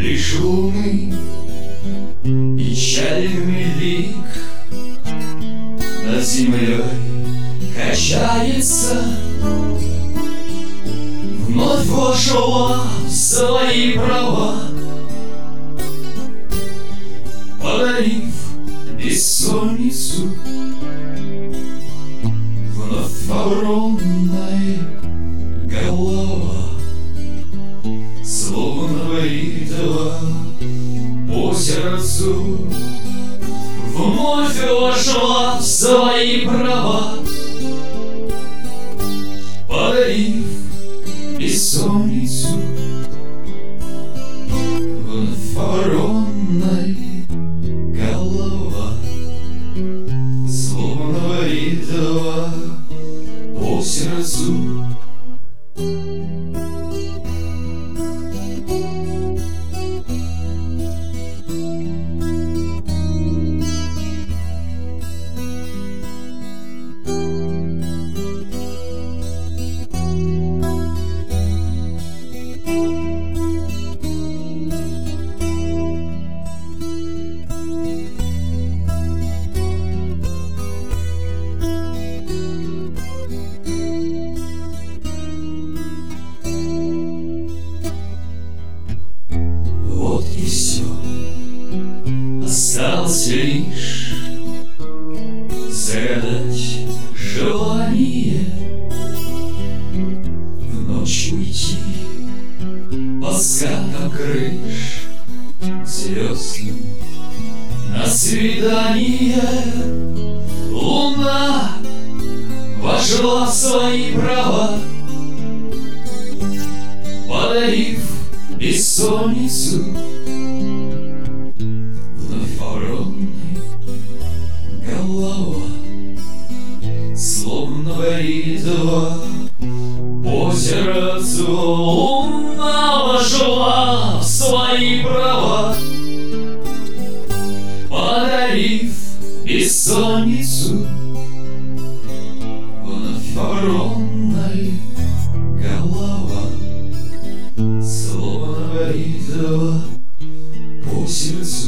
Лишь луны печальный лик над землей качается. Вновь вошла в свои права, подарив бессонницу. Вновь огромная голова, словно бритва по сердцу, вновь вошла в свои права, подарив бессонницу. Вновь огромная голова, словно бритва по сердцу. Вот и все, осталось лишь загадать желание, в ночь уйти по скатам крыш звездным на свидание. Луна вошла в свои права, подарив бессонницу. Вновь огромная голова, словно бритва по сердцу. Луна вошла в свои права, подарив бессонницу. Вновь огромная голова, словно бритва по сердцу.